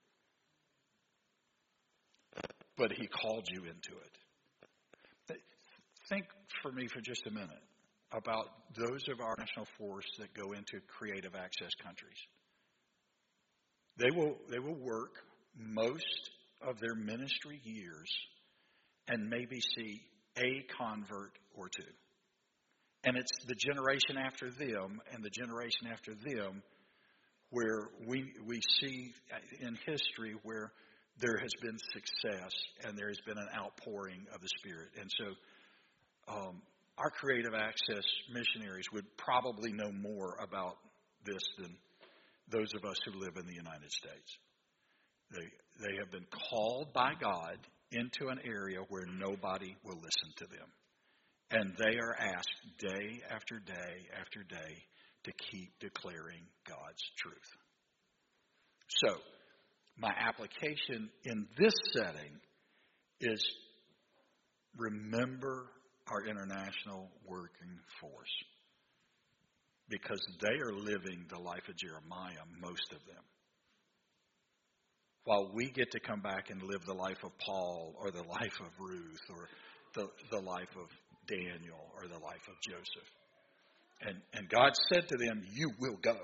But he called you into it. Think for me for just a minute about those of our national force that go into creative access countries. They will, they will work most of their ministry years and maybe see a convert or two. And it's the generation after them and the generation after them where we we see in history where there has been success and there has been an outpouring of the Spirit. And so um, our creative access missionaries would probably know more about this than those of us who live in the United States. They they have been called by God into an area where nobody will listen to them. And they are asked day after day after day to keep declaring God's truth. So, my application in this setting is remember our international working force. Because they are living the life of Jeremiah, most of them. While we get to come back and live the life of Paul or the life of Ruth or the, the life of Daniel or the life of Joseph. And, and God said to them, you will go.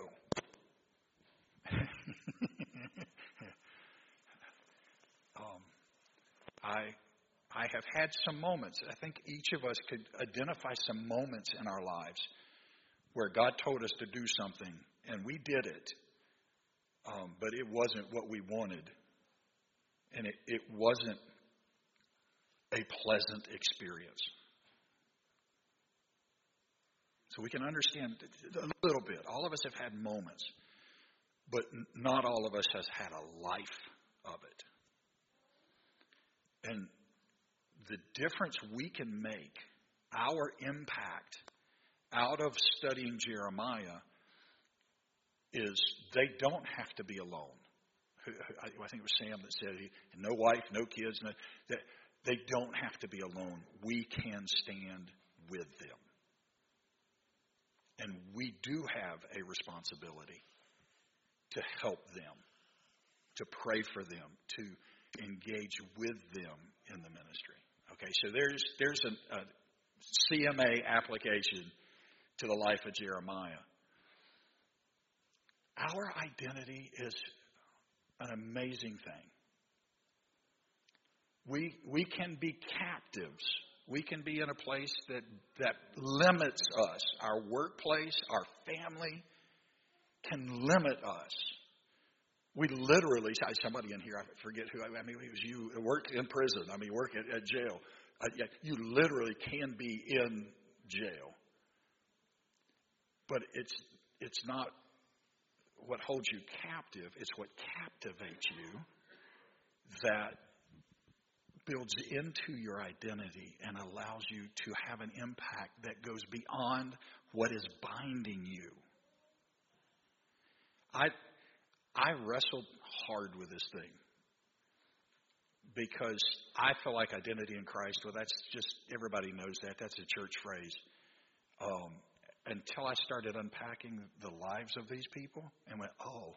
um, I, I have had some moments. I think each of us could identify some moments in our lives where God told us to do something and we did it. Um, but it wasn't what we wanted. And it, it wasn't a pleasant experience. So we can understand a little bit. All of us have had moments. But not all of us has had a life of it. And the difference we can make, our impact out of studying Jeremiah, is they don't have to be alone. I think it was Sam that said, no wife, no kids. No, that they don't have to be alone. We can stand with them. And we do have a responsibility to help them, to pray for them, to engage with them in the ministry. Okay, so there's there's a, a C M A application to the life of Jeremiah. Our identity is an amazing thing. We we can be captives. We can be in a place that, that limits us. Our workplace, our family can limit us. We literally, somebody in here, I forget who, I mean, it was you, work in prison. I mean, work at, at jail. Uh, yeah, you literally can be in jail. But it's it's not what holds you captive, it's what captivates you that builds into your identity and allows you to have an impact that goes beyond what is binding you. I I wrestled hard with this thing because I feel like identity in Christ, well, that's just, everybody knows that. That's a church phrase. Um, until I started unpacking the lives of these people and went, oh,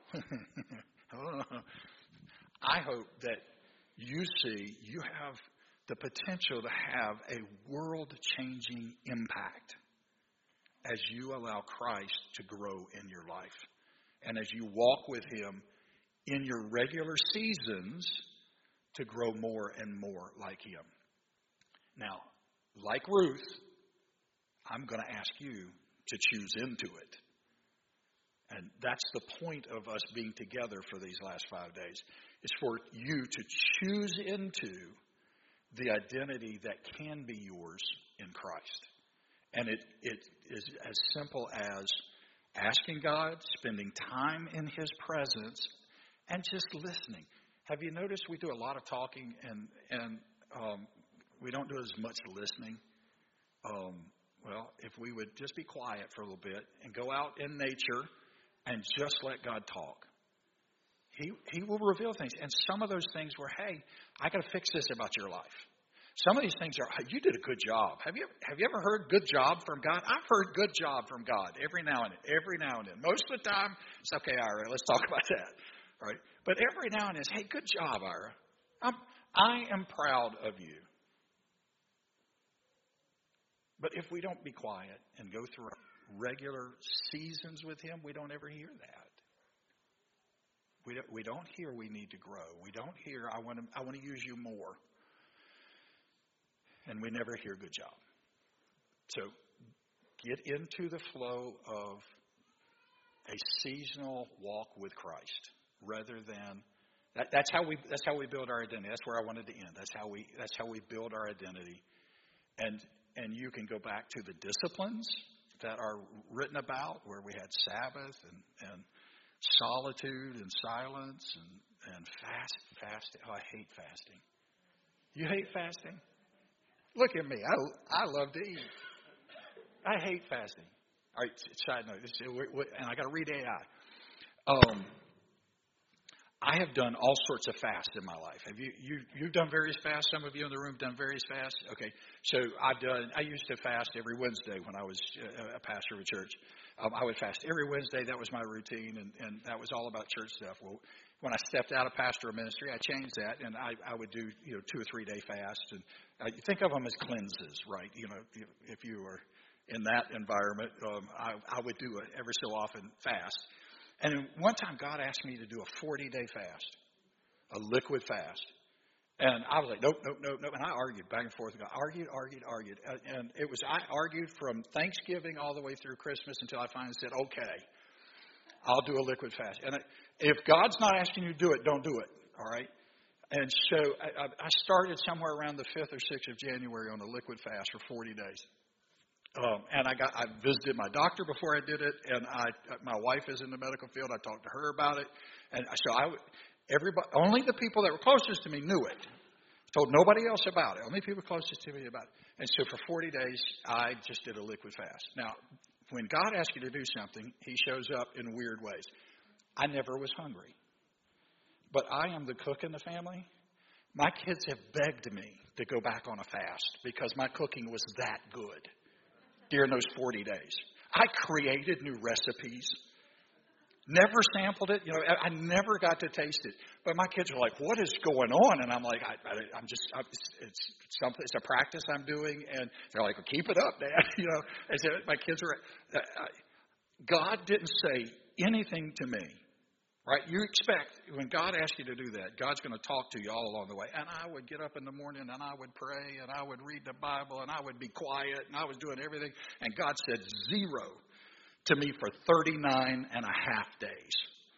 I hope that you see you have the potential to have a world-changing impact as you allow Christ to grow in your life. And as you walk with Him in your regular seasons to grow more and more like Him. Now, like Ruth, I'm going to ask you to choose into it. And that's the point of us being together for these last five days, is for you to choose into the identity that can be yours in Christ. And it, it is as simple as asking God, spending time in His presence, and just listening. Have you noticed we do a lot of talking and, and um, we don't do as much listening? Um, well, if we would just be quiet for a little bit and go out in nature and just let God talk, He He will reveal things. And some of those things were, hey, I got to fix this about your life. Some of these things are, you did a good job. Have you have you ever heard good job from God? I've heard good job from God every now and then, every now and then. Most of the time, it's okay, Ira, let's talk about that. All right? But every now and then, hey, good job, Ira. I'm, I am proud of you. But if we don't be quiet and go through regular seasons with Him, we don't ever hear that. We don't, we don't hear we need to grow. We don't hear, I want to, I want to use you more. And we never hear good job. So get into the flow of a seasonal walk with Christ rather than that, that's how we that's how we build our identity. That's where I wanted to end. That's how we that's how we build our identity. And and you can go back to the disciplines that are written about, where we had Sabbath and, and solitude and silence and, and fast fasting. Oh, I hate fasting. You hate fasting? Look at me. I, I love to eat. I hate fasting. All right, side note. This, and I got to read A I. Um, I have done all sorts of fasts in my life. Have you, you, you've done various fasts? Some of you in the room have done various fasts? Okay. So I've done, I used to fast every Wednesday when I was a pastor of a church. Um, I would fast every Wednesday. That was my routine, and, and that was all about church stuff. Well, when I stepped out of pastoral ministry, I changed that, and I, I would do, you know, two or three day fasts. And uh, you think of them as cleanses, right? You know, if, if you were in that environment, um, I, I would do it every so often fast. And one time God asked me to do a forty-day fast, a liquid fast. And I was like, nope, nope, nope, nope. And I argued back and forth. I argued, argued, argued. And it was, I argued from Thanksgiving all the way through Christmas until I finally said, okay, I'll do a liquid fast. And if God's not asking you to do it, don't do it, all right? And so I, I started somewhere around the fifth or sixth of January on a liquid fast for forty days. Um, and I got I visited my doctor before I did it, and I my wife is in the medical field. I talked to her about it, and so I everybody only the people that were closest to me knew it. Told nobody else about it. Only people closest to me about it. And so for forty days, I just did a liquid fast. Now, when God asks you to do something, He shows up in weird ways. I never was hungry, but I am the cook in the family. My kids have begged me to go back on a fast because my cooking was that good during those forty days. I created new recipes. Never sampled it. You know, I, I never got to taste it. But my kids are like, "What is going on?" And I'm like, I, I, "I'm just, I'm, it's, it's something. It's a practice I'm doing." And they're like, well, "Keep it up, Dad." You know, and so my kids are. Uh, God didn't say anything to me, right? You expect when God asks you to do that, God's going to talk to you all along the way. And I would get up in the morning and I would pray and I would read the Bible and I would be quiet and I was doing everything. And God said zero to me for thirty-nine and a half days.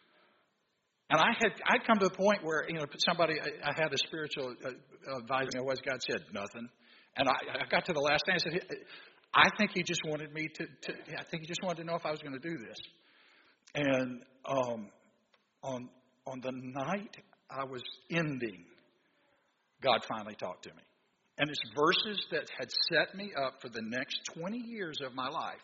And I had I'd come to the point where, you know, somebody, I, I had a spiritual advisor, you know, what God said, nothing. And I, I got to the last day and I said, I think He just wanted me to, to I think He just wanted to know if I was going to do this. And um, on on the night I was ending, God finally talked to me. And it's verses that had set me up for the next twenty years of my life.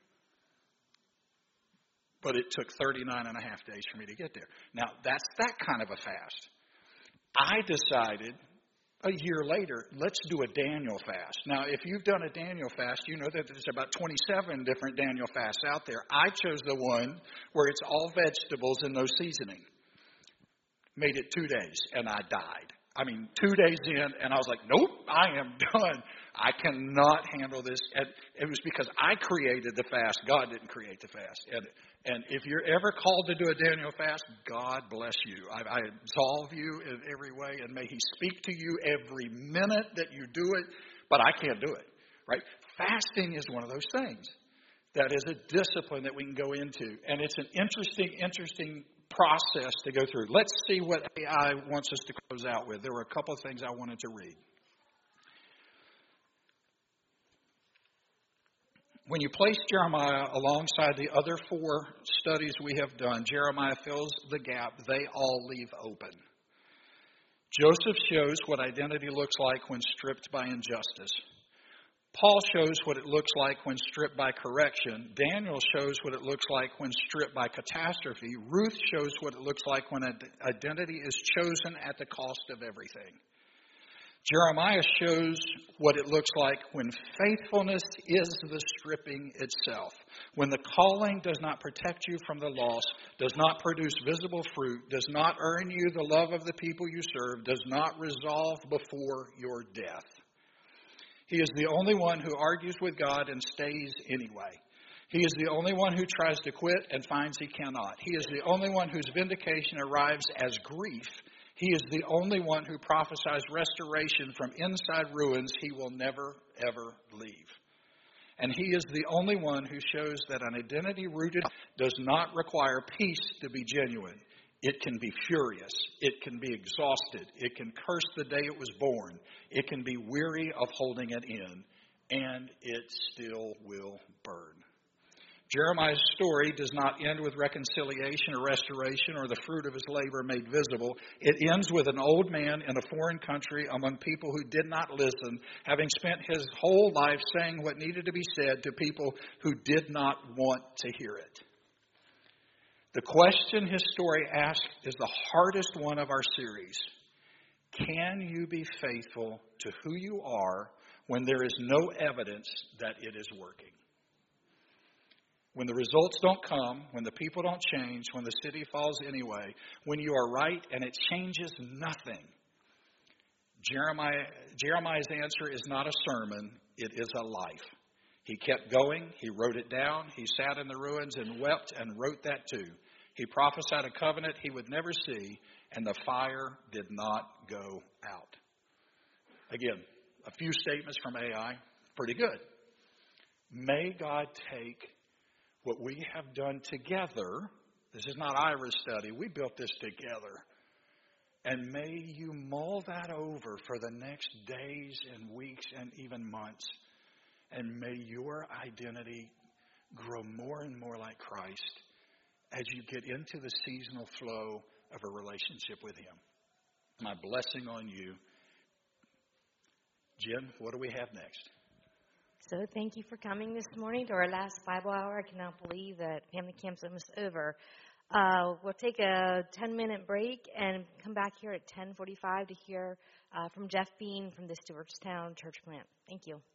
But it took thirty-nine and a half days for me to get there. Now, that's that kind of a fast. I decided a year later, let's do a Daniel fast. Now, if you've done a Daniel fast, you know that there's about twenty-seven different Daniel fasts out there. I chose the one where it's all vegetables and no seasoning. Made it two days, and I died. I mean, two days in, and I was like, nope, I am done. I cannot handle this. And it was because I created the fast. God didn't create the fast. And and if you're ever called to do a Daniel fast, God bless you. I, I absolve you in every way, and may He speak to you every minute that you do it. But I can't do it, right? Fasting is one of those things that is a discipline that we can go into. And it's an interesting, interesting process to go through. Let's see what A I wants us to close out with. There were a couple of things I wanted to read. When you place Jeremiah alongside the other four studies we have done, Jeremiah fills the gap. They all leave open. Joseph shows what identity looks like when stripped by injustice. Paul shows what it looks like when stripped by correction. Daniel shows what it looks like when stripped by catastrophe. Ruth shows what it looks like when identity is chosen at the cost of everything. Jeremiah shows what it looks like when faithfulness is the stripping itself. When the calling does not protect you from the loss, does not produce visible fruit, does not earn you the love of the people you serve, does not resolve before your death. He is the only one who argues with God and stays anyway. He is the only one who tries to quit and finds he cannot. He is the only one whose vindication arrives as grief. He is the only one who prophesies restoration from inside ruins he will never, ever leave. And he is the only one who shows that an identity rooted does not require peace to be genuine. It can be furious. It can be exhausted. It can curse the day it was born. It can be weary of holding it in. And it still will burn. Jeremiah's story does not end with reconciliation or restoration or the fruit of his labor made visible. It ends with an old man in a foreign country among people who did not listen, having spent his whole life saying what needed to be said to people who did not want to hear it. The question his story asks is the hardest one of our series. Can you be faithful to who you are when there is no evidence that it is working? When the results don't come, when the people don't change, when the city falls anyway, when you are right and it changes nothing. Jeremiah, Jeremiah's answer is not a sermon, it is a life. He kept going, he wrote it down, he sat in the ruins and wept and wrote that too. He prophesied a covenant he would never see, and the fire did not go out. Again, a few statements from A I, pretty good. May God take what we have done together, this is not Ira's study, we built this together, and may you mull that over for the next days and weeks and even months, and may your identity grow more and more like Christ as you get into the seasonal flow of a relationship with Him. My blessing on you. Jen, what do we have next? So thank you for coming this morning to our last Bible hour. I cannot believe that family camp's almost over. Uh, we'll take a ten-minute break and come back here at ten forty-five to hear uh, from Jeff Bean from the Stewartstown Church Plant. Thank you.